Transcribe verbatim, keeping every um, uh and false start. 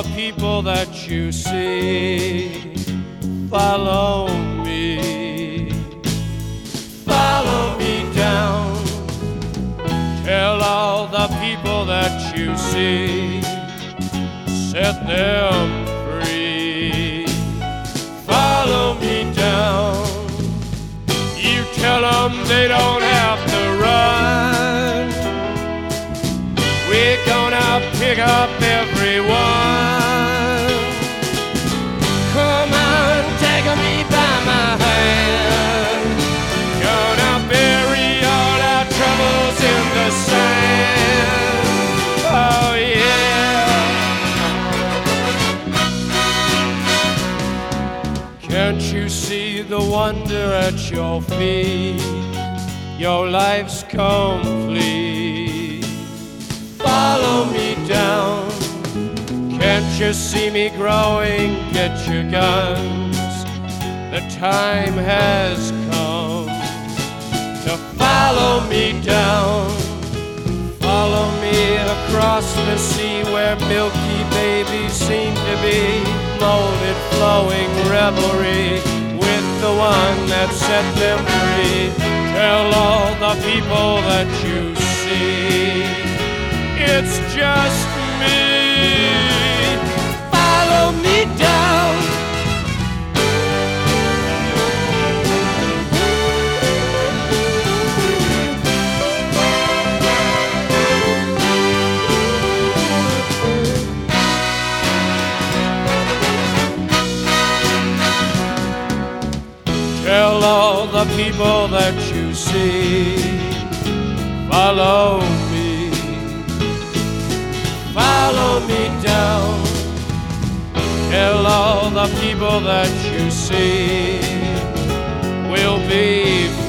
the people that you see. Follow me, follow me down. Tell all the people that you see, set them free. Follow me down. You tell them they don't have to run. We're gonna pick up everyone. Come on, take me by my hand. Gonna bury all our troubles in the sand. Oh yeah. Can't you see the wonder at your feet? Your life's complete. Follow me down. Can't you see me growing? Get your guns. The time has come to follow me down. Follow me across the sea where milky babies seem to be molded, flowing revelry with the one that set them free. Tell all the people that you see, it's just me. Follow me down. Tell all the people that you see, follow me, follow me down. Tell all the people that you see, we'll be